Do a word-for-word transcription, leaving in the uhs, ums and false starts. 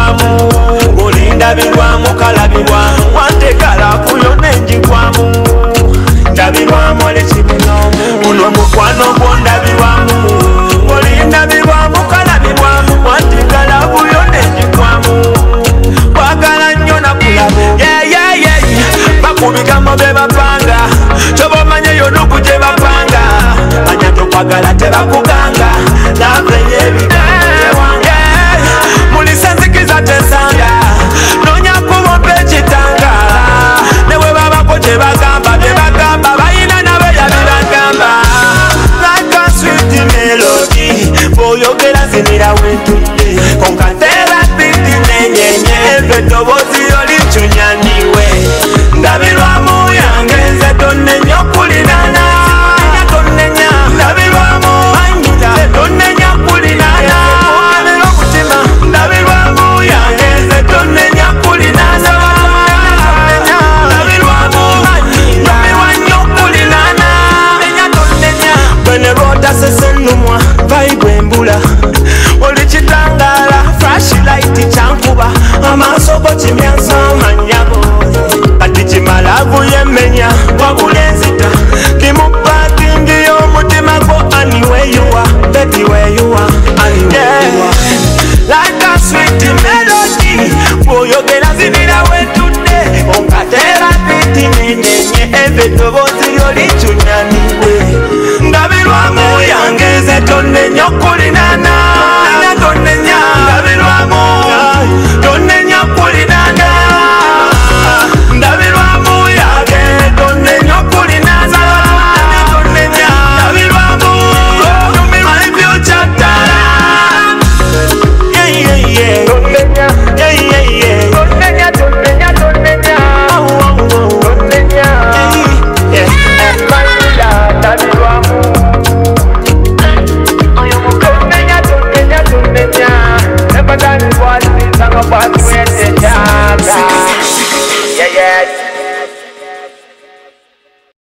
nenjigwamu olindabirwamu kalabirwamu wantegala kuyo nenjigwamu ndabirwamu olekibinomu uno mukwano gwondabirwamu olindabirwamu kalabirwamu wantegala kuyo nenjigwamu kwagala nnyo nakulabo bakubigamo bye bapanga kyoba omanye yonuku gye bapanga manya tokwagala tebakuganga navenye ebiwange mulisa nzikiza tesanga nonya kubopa ekitanga newe babako gye bagamba bye bagamba bayina nabe yabibagamba like a sweet melody boyogera zinira wentudde konkatera piti nenyenye eveddobozi yolicunyaniwe ndabirwamu yange nze tonnenya okulinana tonnenya ndabirwamu nze tonnenya okulinana olera omutima ndabirwamu yange nze tonnenya okulinana ndabirwamu ndomirwa nnyo okulinana tonnenya bwenerota sesenumwa vaibwe embula oli kitangala flashlight kyankuba amaaso go kimyansa amanyago kati kimalavu yemenya